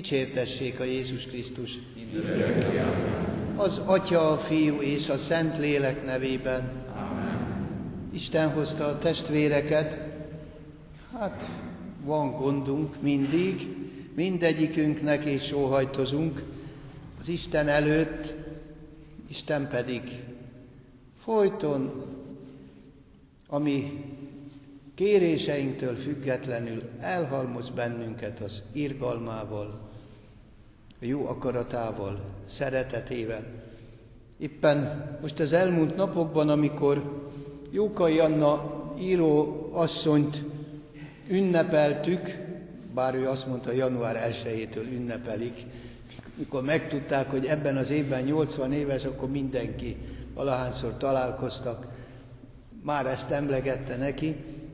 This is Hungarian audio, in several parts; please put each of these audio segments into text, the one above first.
Dicsértessék a Jézus Krisztus! Az Atya, a Fiú és a Szentlélek nevében. Amen. Isten hozta a testvéreket. Hát van gondunk mindig, mindegyikünknek, és sóhajtozunk az Isten előtt, Isten pedig folyton, ami kéréseinktől függetlenül elhalmoz bennünket az irgalmával, a jó akaratával, szeretetével. Éppen most az elmúlt napokban, amikor Jókai Anna író asszonyt ünnepeltük, bár ő azt mondta, január 1-től ünnepelik, mikor megtudták, hogy ebben az évben 80 éves, akkor mindenki, valahányszor találkoztak, már ezt emlegette neki,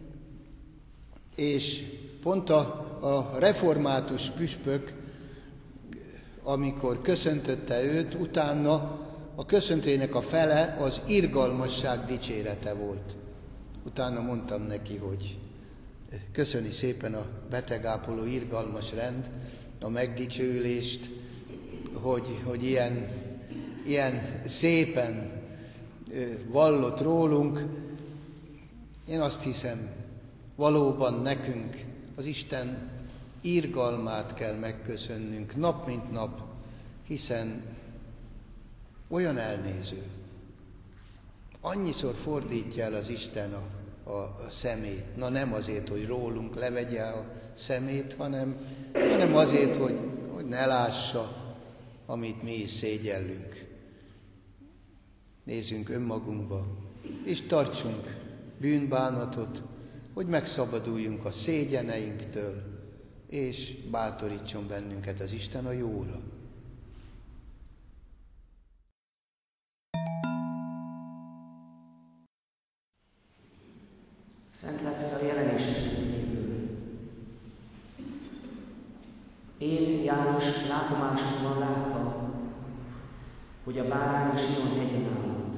és pont a református püspök, amikor köszöntötte őt, utána a köszöntőjének a fele az irgalmasság dicsérete volt. Utána mondtam neki, hogy köszöni szépen a betegápoló irgalmas rend, a megdicsőülést, hogy ilyen szépen vallott rólunk. Én azt hiszem, valóban nekünk az Isten irgalmát kell megköszönnünk nap mint nap, hiszen olyan elnéző. Annyiszor fordítja el az Isten a szemét. Na nem azért, hogy rólunk levegye a szemét, hanem azért, hogy ne lássa, amit mi is szégyellünk. Nézzünk önmagunkba, és tartsunk bűnbánatot, hogy megszabaduljunk a szégyeneinktől, és bátorítson bennünket az Isten a jóra. Szent lesz a jelenéskönyvéből. Én, János, látomásomban láttam, hogy a bárány Sion hegyen állott.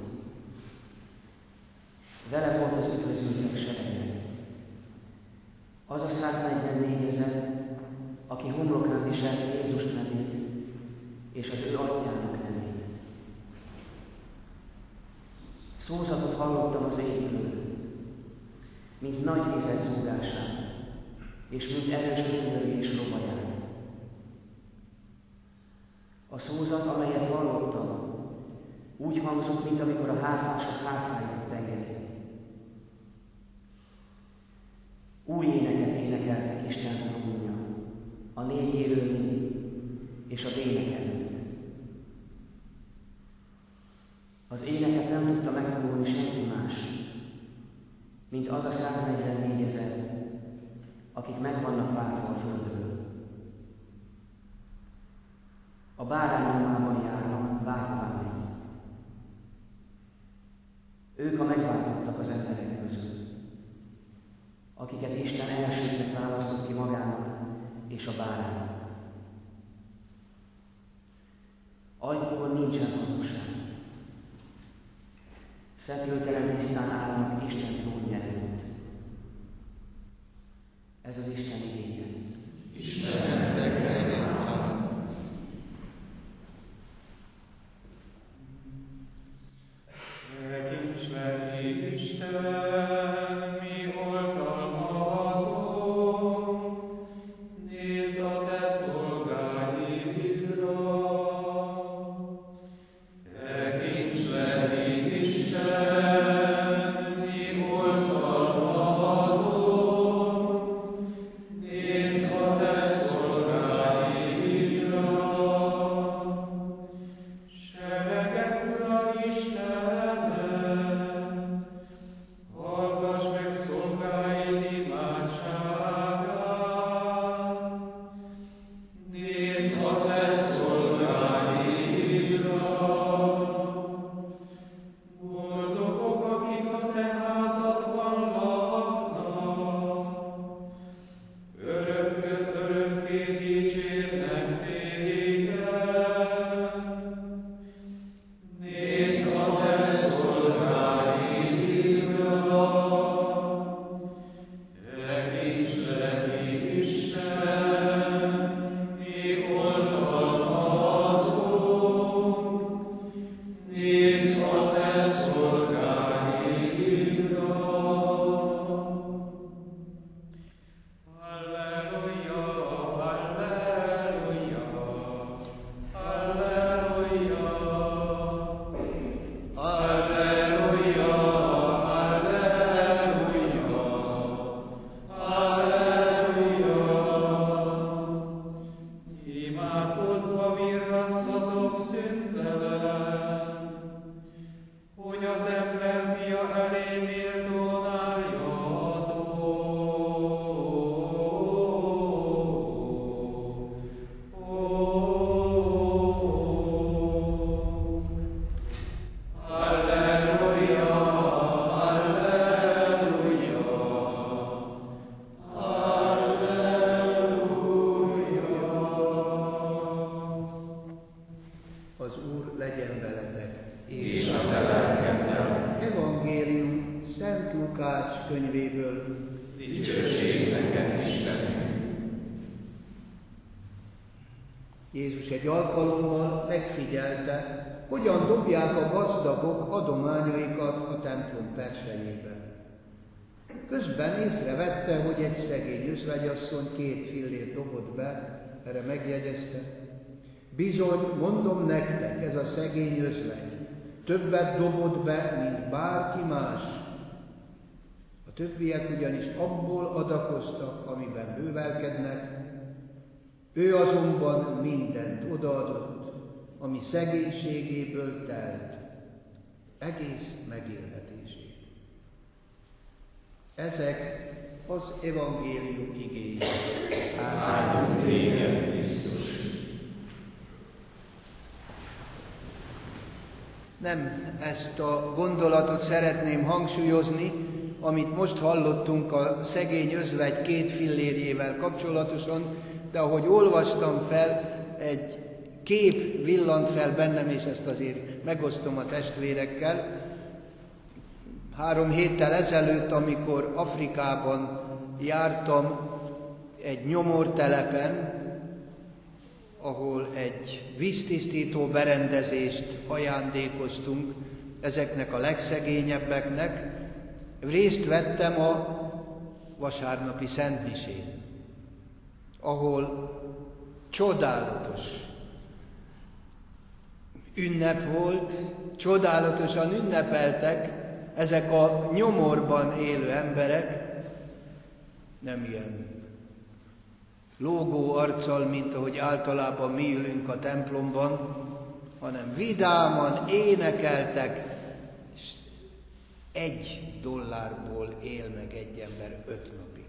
Vele volt az üdvözültek serege. Az a 144 000, aki homlokán viselte Jézus nevét, és az ő atyának nevét. Szózatot hallottam az égből, mint nagy vizek zúgását, és mint erős tündörgés robaját. A szózat, amelyet hallottam, úgy hangzott, mint amikor a hárfások hárfáját pengetik. Új éneket énekeltek Isten trónja, a négy élőlény és a bének előtt. Az éneket nem tudta megtanulni senki más, mint az a 144 000, akik meg vannak váltva a földről. A bárány nyomában járnak, vágványai. Ők a megváltottak az emberek közül, akiket Isten elsőnek választott ki magának és a báránynak. Ajkukon nincsen hazugság. Szeplőtelen tisztán állnak Isten trónja előtt. Ez az Isten igéje. Istennek legyen hála. Kincsleri Isten, mi oltalmazunk, nézz a te szolgáidra. Kincsleri Isten, mi oltalmazunk, Úr legyen veletek. És a te lelkeddel. Evangélium Szent Lukács könyvéből. Dicsőség neked, Istenünk. Jézus egy alkalommal megfigyelte, hogyan dobják a gazdagok adományaikat a templom persejébe. Közben észrevette, hogy egy szegény özvegyasszony 2 fillért dobott be, erre megjegyezte: bizony, mondom nektek, ez a szegény özvegy többet dobott be, mint bárki más. A többiek ugyanis abból adakoztak, amiben bővelkednek, ő azonban mindent odaadott, ami szegénységéből telt, egész megélhetését. Ezek az evangélium igéi. Áldunk téged, Krisztus. Nem ezt a gondolatot szeretném hangsúlyozni, amit most hallottunk a szegény özvegy 2 fillérjével kapcsolatosan, de ahogy olvastam fel, egy kép villant fel bennem, és ezt azért megosztom a testvérekkel. 3 héttel ezelőtt, amikor Afrikában jártam egy nyomortelepen, ahol egy víztisztító berendezést ajándékoztunk ezeknek a legszegényebbeknek, részt vettem a vasárnapi szentmisén, ahol csodálatos ünnep volt, csodálatosan ünnepeltek ezek a nyomorban élő emberek, nem ilyen lógó arccal, mint ahogy általában mi ülünk a templomban, hanem vidáman énekeltek, és $1 él meg egy ember 5 napig.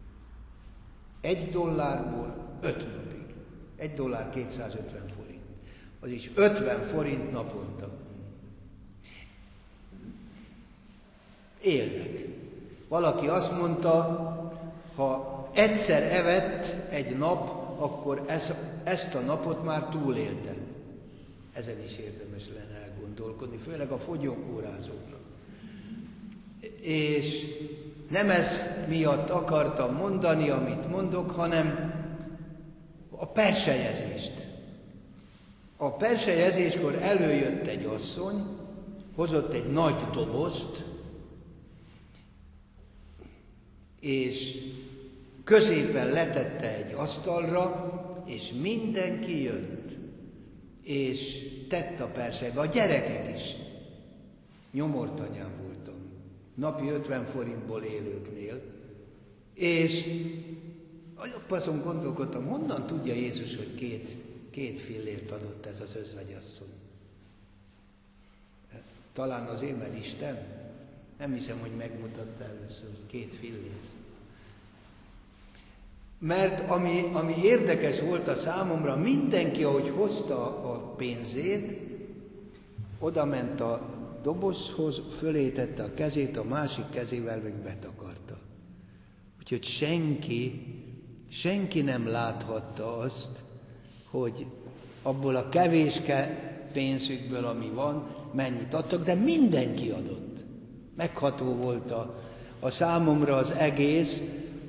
$1 5 napig. $1 250 forint. Azis 50 forint naponta. Élnek. Valaki azt mondta, ha egyszer evett egy nap, akkor ezt a napot már túlélte. Ezen is érdemes lenne elgondolkodni, főleg a fogyókúrázóknak. És nem ez miatt akartam mondani, amit mondok, hanem a persejezést. A persejezéskor előjött egy asszony, hozott egy nagy dobozt, és középen letette egy asztalra, és mindenki jött, és tett a persejbe, a gyerekek is. Nyomortanyám voltam, napi 50 forintból élőknél, és azon gondolkodtam, honnan tudja Jézus, hogy két fillért adott ez az özvegyasszony. Talán azért, mert Isten? Nem hiszem, hogy megmutatta először, hogy 2 fillér. Mert ami érdekes volt a számomra, mindenki, ahogy hozta a pénzét, oda ment a dobozhoz, fölé tette a kezét, a másik kezével meg betakarta. Úgyhogy senki nem láthatta azt, hogy abból a kevés pénzükből, ami van, mennyit adtak, de mindenki adott. Megható volt a számomra az egész.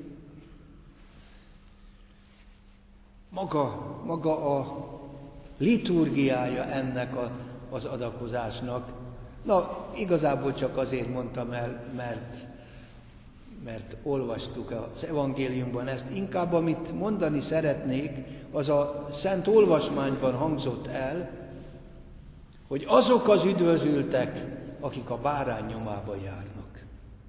Maga a liturgiája ennek az adakozásnak. Na, igazából csak azért mondtam el, mert olvastuk az evangéliumban ezt. Inkább, amit mondani szeretnék, az a Szent Olvasmányban hangzott el, hogy azok az üdvözültek, akik a bárány nyomába járnak.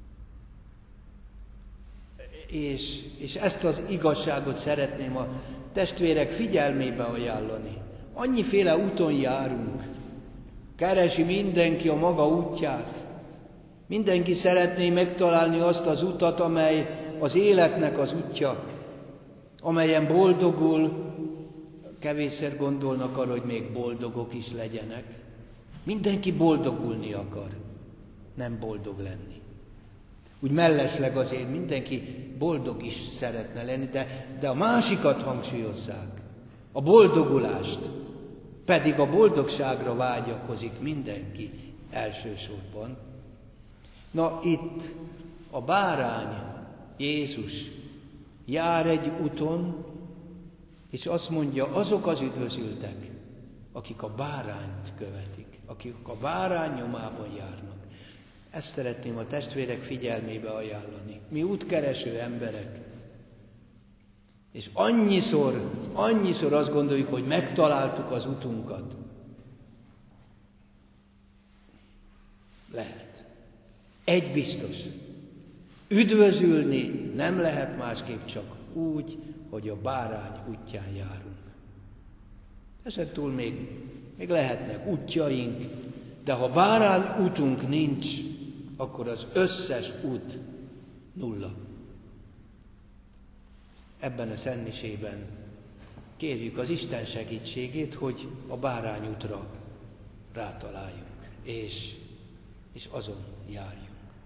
És ezt az igazságot szeretném a testvérek figyelmébe ajánlani. Annyiféle úton járunk. Keresi mindenki a maga útját. Mindenki szeretné megtalálni azt az utat, amely az életnek az útja, amelyen boldogul. Kevésszer gondolnak arra, hogy még boldogok is legyenek. Mindenki boldogulni akar, nem boldog lenni. Úgy mellesleg azért mindenki boldog is szeretne lenni, de a másikat hangsúlyozzák, a boldogulást. pedig a boldogságra vágyakozik mindenki elsősorban. Na itt a bárány, Jézus jár egy úton, és azt mondja, azok az üdvözültek, akik a bárányt követik, akik a bárány nyomában járnak. Ezt szeretném a testvérek figyelmébe ajánlani. Mi útkereső emberek. És annyiszor azt gondoljuk, hogy megtaláltuk az utunkat. Lehet. Egy biztos. Üdvözülni nem lehet másképp, csak úgy, hogy a bárány útján járunk. Ezen túl még lehetnek útjaink, de ha bárány útunk nincs, akkor az összes út nulla. Ebben a szentmisében kérjük az Isten segítségét, hogy a bárány útra rátaláljunk, és azon járjunk.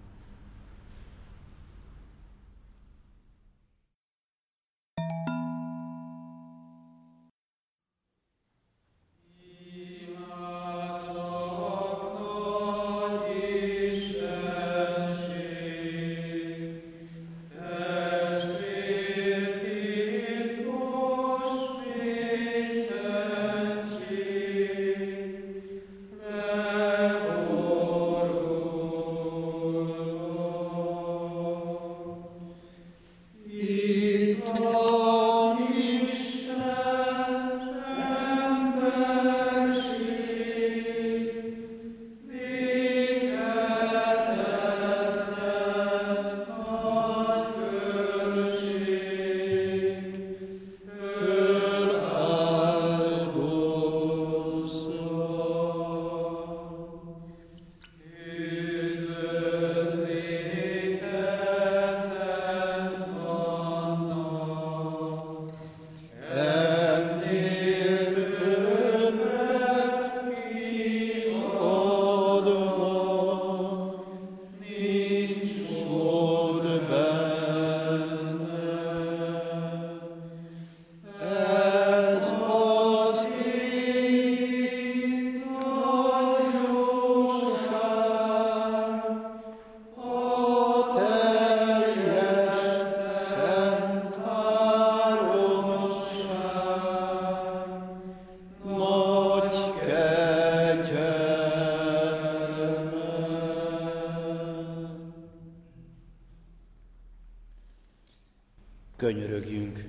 Könyörögjünk.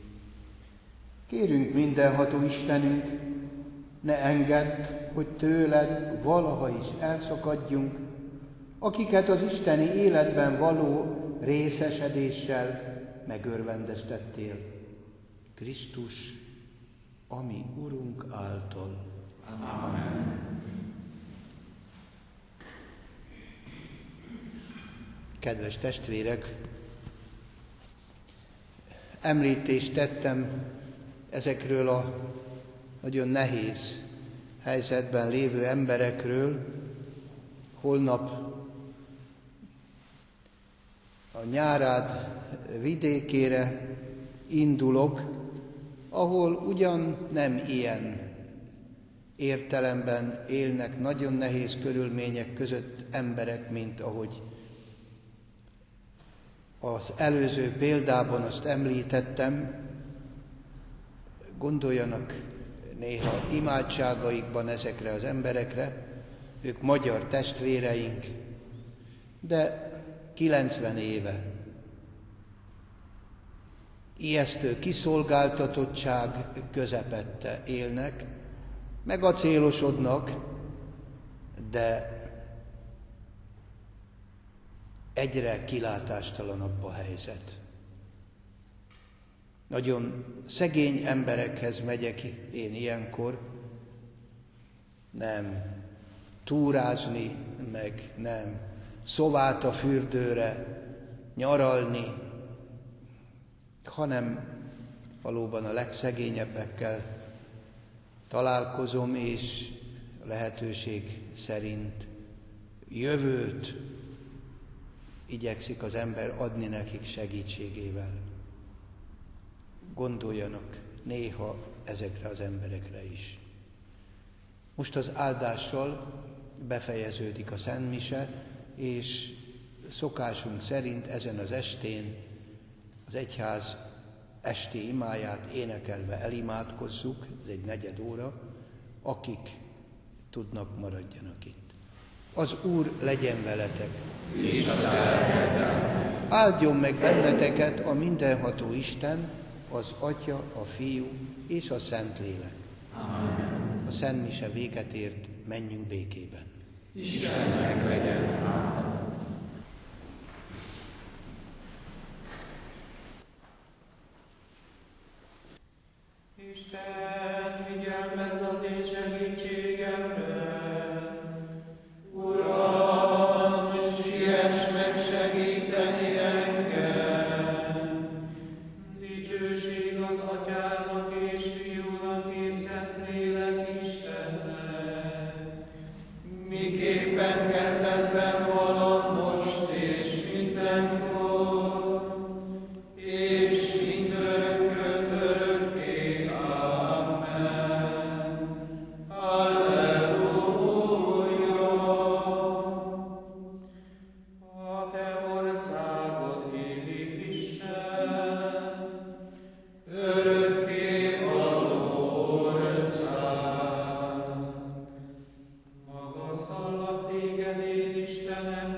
Kérünk mindenható Istenünk, ne engedd, hogy tőled valaha is elszakadjunk, akiket az isteni életben való részesedéssel megörvendeztettél. Krisztus, a mi Urunk által. Amen. Kedves testvérek, említést tettem ezekről a nagyon nehéz helyzetben lévő emberekről. Holnap a Nyárád vidékére indulok, ahol ugyan nem ilyen értelemben élnek nagyon nehéz körülmények között emberek, mint ahogy az előző példában azt említettem. Gondoljanak néha imádságaikban ezekre az emberekre, ők magyar testvéreink, de 90 éve ijesztő kiszolgáltatottság közepette élnek, megacélosodnak, de egyre kilátástalanabb a helyzet. Nagyon szegény emberekhez megyek én ilyenkor, nem túrázni, meg nem szovát a fürdőre nyaralni, hanem valóban a legszegényebbekkel találkozom, és lehetőség szerint jövőt igyekszik az ember adni nekik segítségével. Gondoljanak néha ezekre az emberekre is. Most az áldással befejeződik a szentmise, és szokásunk szerint ezen az estén az egyház esti imáját énekelve elimádkozzuk, ez egy 4 óra, akik tudnak, maradjanak itt. Az Úr legyen veletek! És az lelkeddel. Áldjon meg benneteket a mindenható Isten, az Atya, a Fiú és a Szentlélek. Amen. A szentmise véget ért, menjünk békében. Istennek legyen hála. Isten, figyelmezz az én segítségemre. Uram, siess meg segíteni engem. Dicsőség az Atyának és Fiúnak és Szentlélek Istennek. Miképpen kezdetben valak most és mindenkor, és mindörökkön örökké. Amen. Halleluja! A te országod élik Isten, örökké való ország. Magasztallak téged, én Istenem,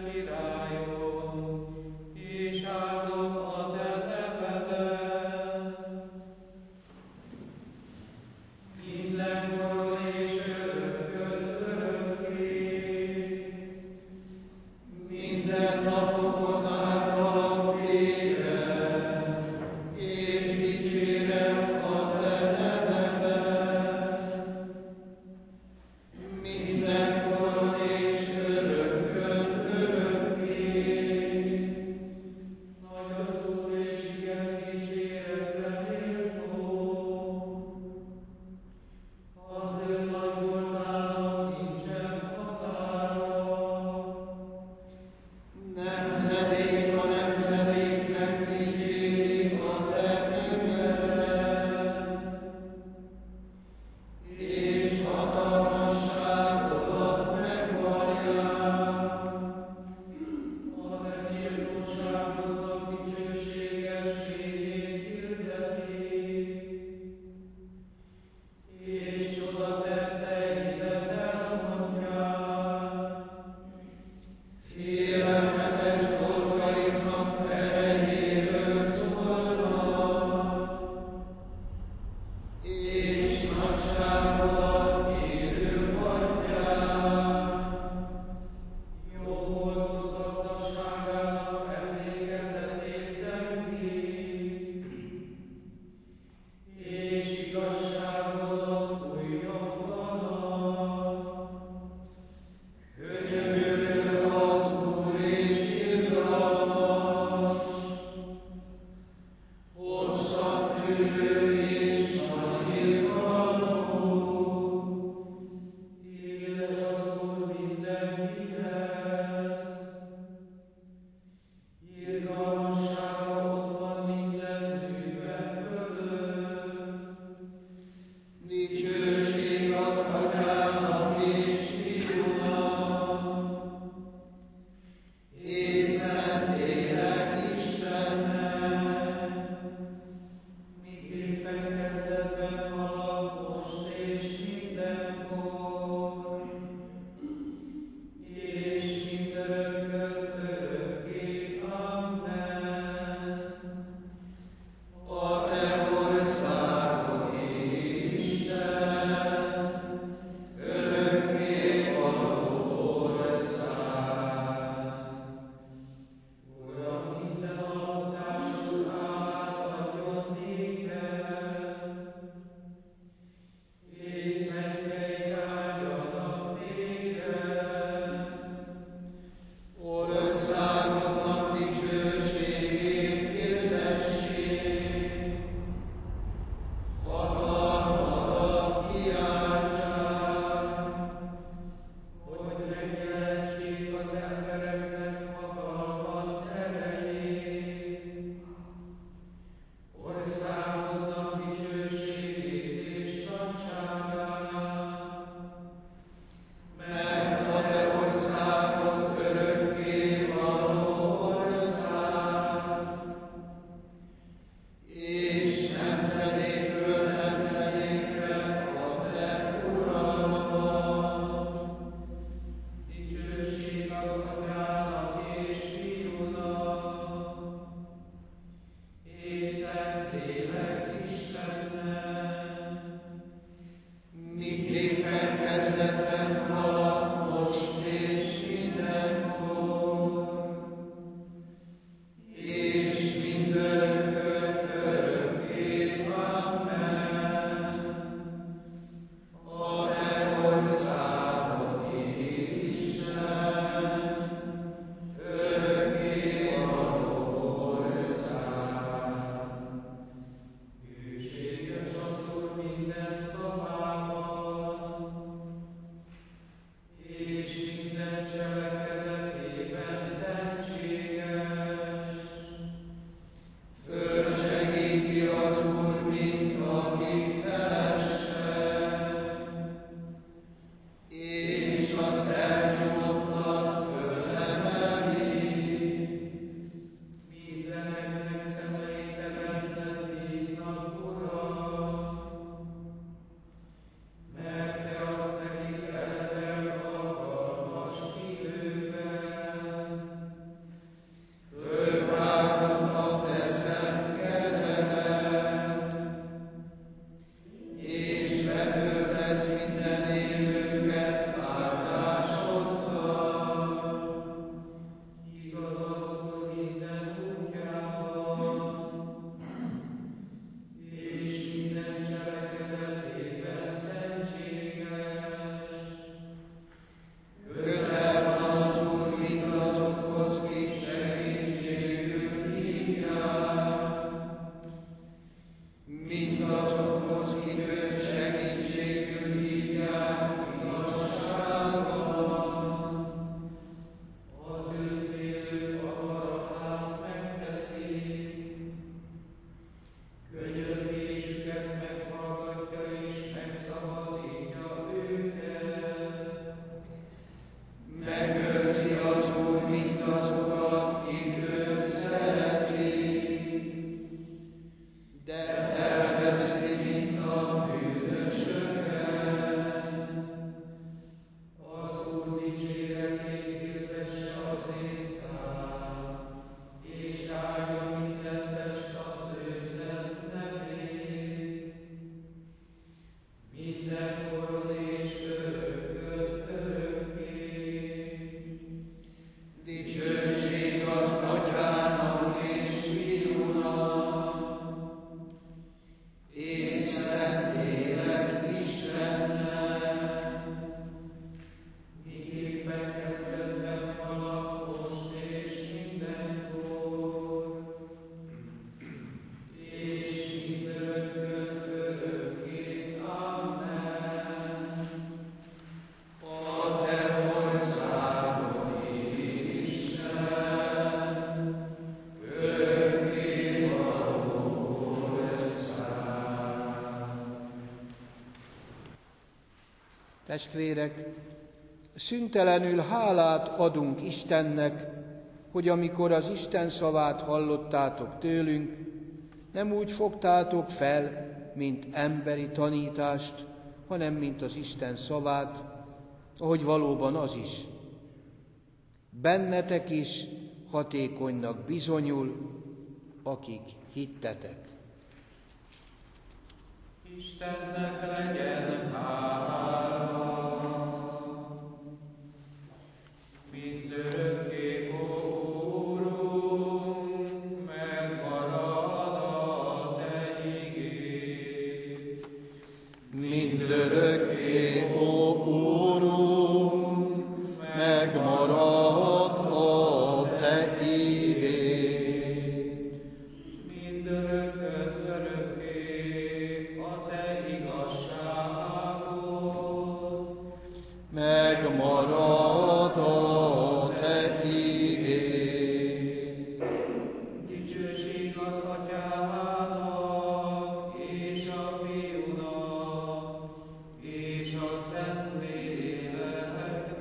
Testvérek, szüntelenül hálát adunk Istennek, hogy amikor az Isten szavát hallottátok tőlünk, nem úgy fogtátok fel, mint emberi tanítást, hanem mint az Isten szavát, ahogy valóban az is. Bennetek is hatékonynak bizonyul, akik hittetek. Istennek legyen hála, mindörökké, ó Úrunk, megmarad a Te igéd. Mindörökké, ó Úrunk, megmarad a Te igéd. Mindörökkön örökké a Te igazságod. Megmarad a Te igéd. Dicsőség az Atyának és a Fiúnak és a Szentléleknek.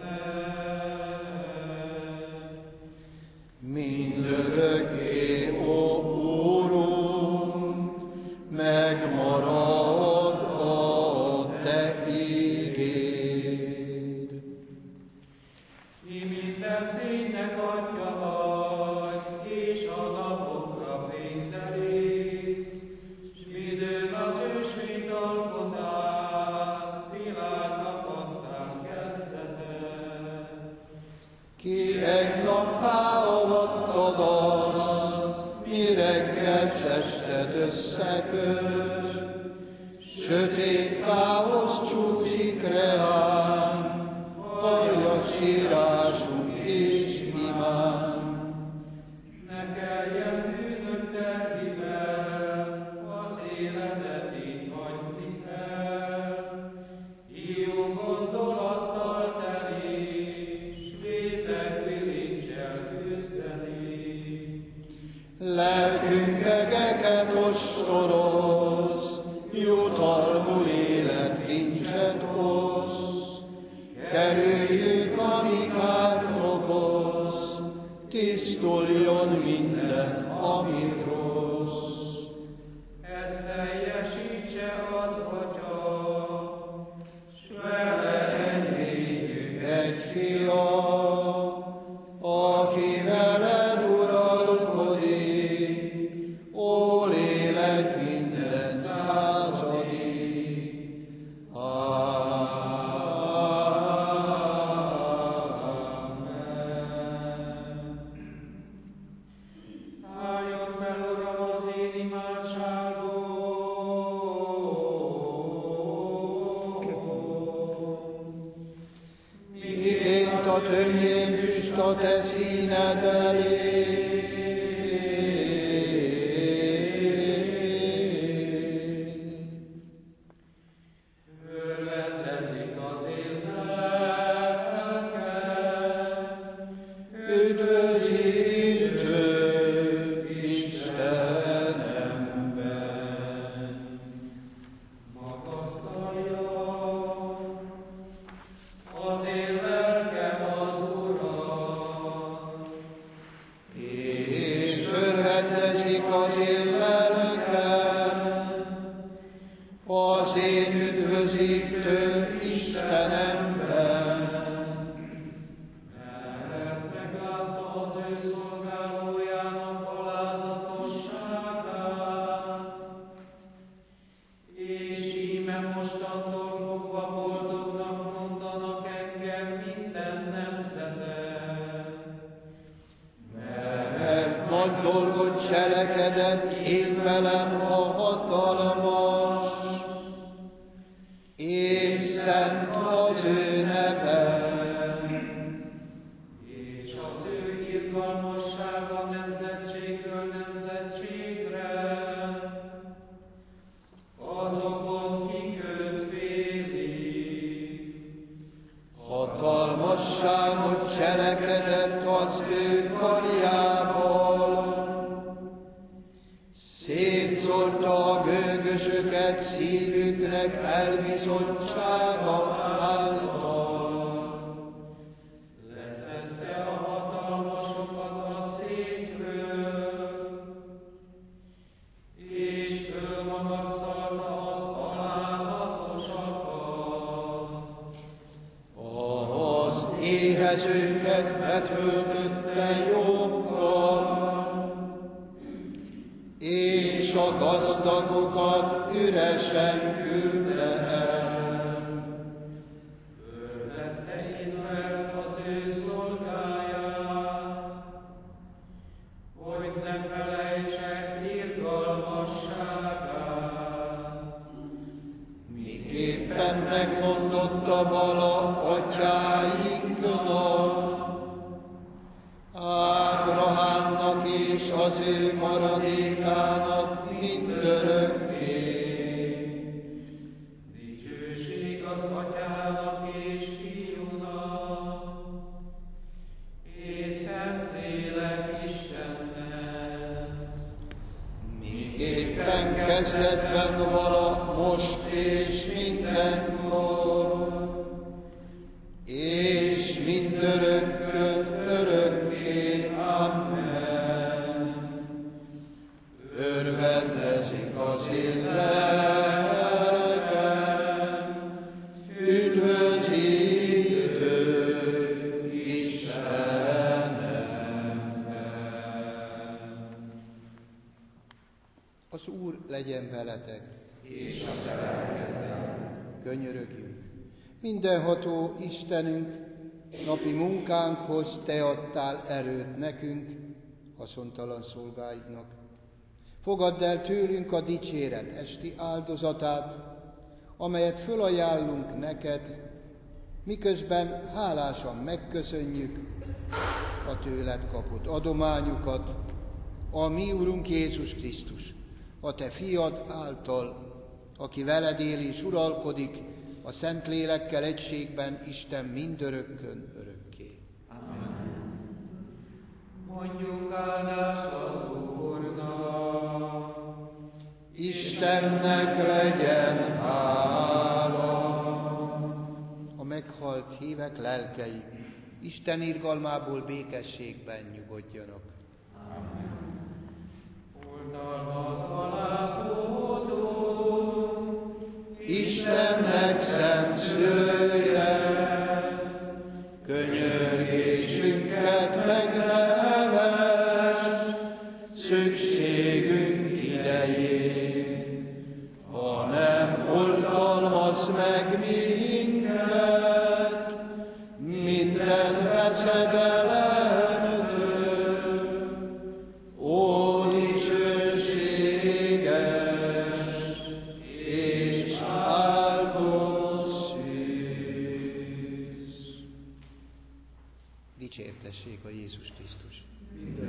Mindörökké, ó Úrunk, megmarad a Te igéd. Mi minden fénynek Atya vagy, és a napokra fényt terész, s midőn az ősvéd alkotán, világnak adtál kezdetet. Ki egy nappá avattad azt, mi reggel s ested összeköt, sötét káosz csúszik reánk, halljad sírásunk és imánk. Ne keljen bűnök terhivel, az életet így hagyni el. Jó gondolattal teli, s vétek bilincsel küzdeni. Lelkünkegeket ostoroz, jutalmul életkincset hoz. Kerüljük, ami kárt okoz, tisztuljon minden, ami rossz. Ezt teljesítse az Atya, s vele engedjük Egy fia, aki veled uralkodik, ó lélek minden századig. Szálljon fel, Uram, az én imádságom. Miként a tömjén füst a te színed elé. Örvendezik az én lelkem, Üdvözítő Istenemben. magasztalja az én lelkem az Urat. És örvendezik az én lelkem, az én üdvözítő Istenemben. Mert meglátta az ő szolgálójának alázatosságát, és íme mostantól fogva boldognak mondanak engem minden nemzetek. Mert nagy dolgot cselekedett én velem a hatalmas, és szent az ő neve. És az ő irgalmassága nemzetségről nemzetségre, azokon, kik őt félik. Hatalmasságot cselekedett az ő karjával, szétszórta a gőgöt bűnösöket szívüknek elbizottsága által. Letette a hatalmasokat a székről, és fölmagasztalta az alázatosakat. Az éhezőket betöltötte joggal, és a gazdagokat üresen küldte el. Örvette Izraelt az ő szolgáját, hogy ne felejtse irgalmasságát. Miképpen megmondotta vala atyáinknak, Ábrahámnak és az ő maradékának mindörökké. Dicsőség az Atyának és Fiúnak, és Szentlélek Istennek. Miképpen kezdetben vala, most és mindenkor, és mindörökkön örökké. Amen. Örvendezik az én lelkem, üdvözítő Istenemben. Az Úr legyen veletek, És a te lelkeddel. könyörögjünk. Mindenható Istenünk, napi munkánkhoz te adtál erőt nekünk, haszontalan szolgáidnak. Fogadd el tőlünk a dicséret esti áldozatát, amelyet fölajánlunk neked, miközben hálásan megköszönjük a tőled kapott adományukat, a mi Urunk Jézus Krisztus, a te fiad által, aki veled él és uralkodik a Szentlélekkel egységben, Isten mindörökkön örökké. Mondjuk áldást az Úrnak. Istennek legyen hála. A meghalt hívek lelkei Isten irgalmából békességben nyugodjanak. Oltalmat alá fordul, Istennek szent szülője, könyörgésünket megnevesd szükségünk idején, ha nem oltalmaz meg minket minden veszedelemtől, ó dicsőséges és áldott szűz. Dicsértessék a Jézus Krisztus.